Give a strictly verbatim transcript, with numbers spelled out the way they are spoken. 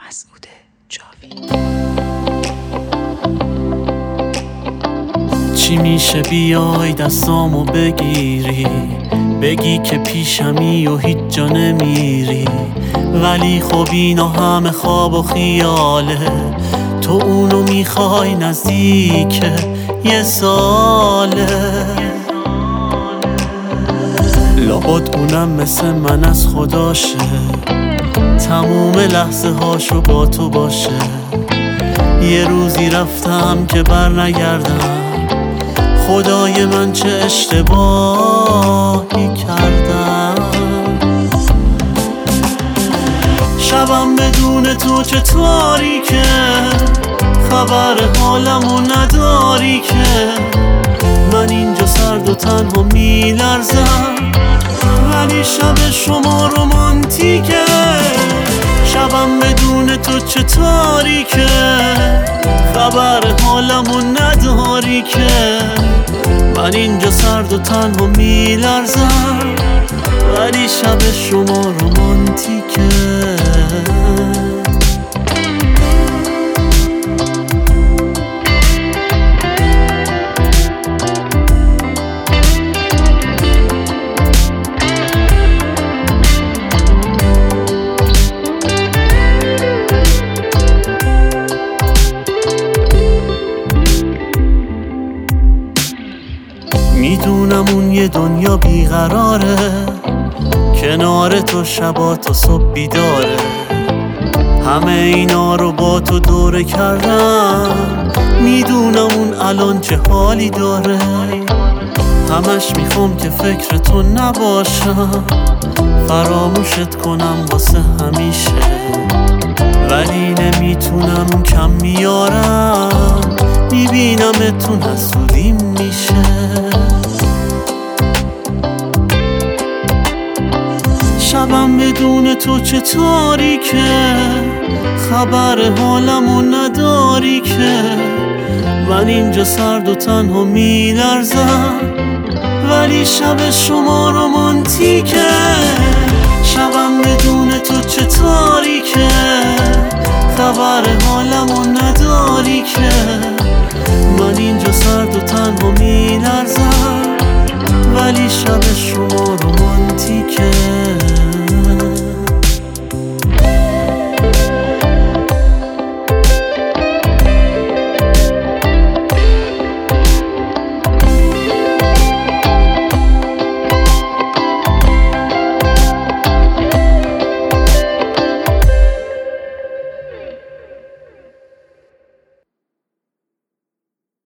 مسعود جاوید. چی میشه بیای دستامو بگیری، بگی که پیشمی و هیچ جا نمیری، ولی خب اینا همه خواب و خیاله، تو اونو میخوای نزدیک یه ساله. لابد اونم مثل من از خداشه، تموم لحظه هاشو با تو باشه. یه روزی رفتم که بر نگردم، خدای من چه اشتباهی کردم. شبم بدون تو چه تاریکه، خبر حالمو نداری که. من اینجا سرد و تنها میلرزم، ولی شب شما رومانتیکه. شبم بدون تو چه تاریکه، خبر حالمو نداری که. من اینجا سرد و تنها میلرزم، ولی شب شما رومانتیکه. میدونم اون یه دنیا بیقراره، کنار تو شبا تا صبح بیداره. همه اینا رو با تو دوره کردم، میدونم اون الان چه حالی داره. همش میخوام که فکر تو نباشم، فراموشت کنم واسه همیشه، ولی نمیتونم کم میارم، میبینمتون حسودیم میشه. شبم بدون تو چه تاریکه، خبر حالمو نداری که. من اینجا سرد و تنها میلرزم، ولی شب شما رومانتیکه. شبم بدون تو چه تاریکه، خبر حالمو نداری که. من اینجا سرد و تنها میلرزم، ولی شب شما رومانتیکه.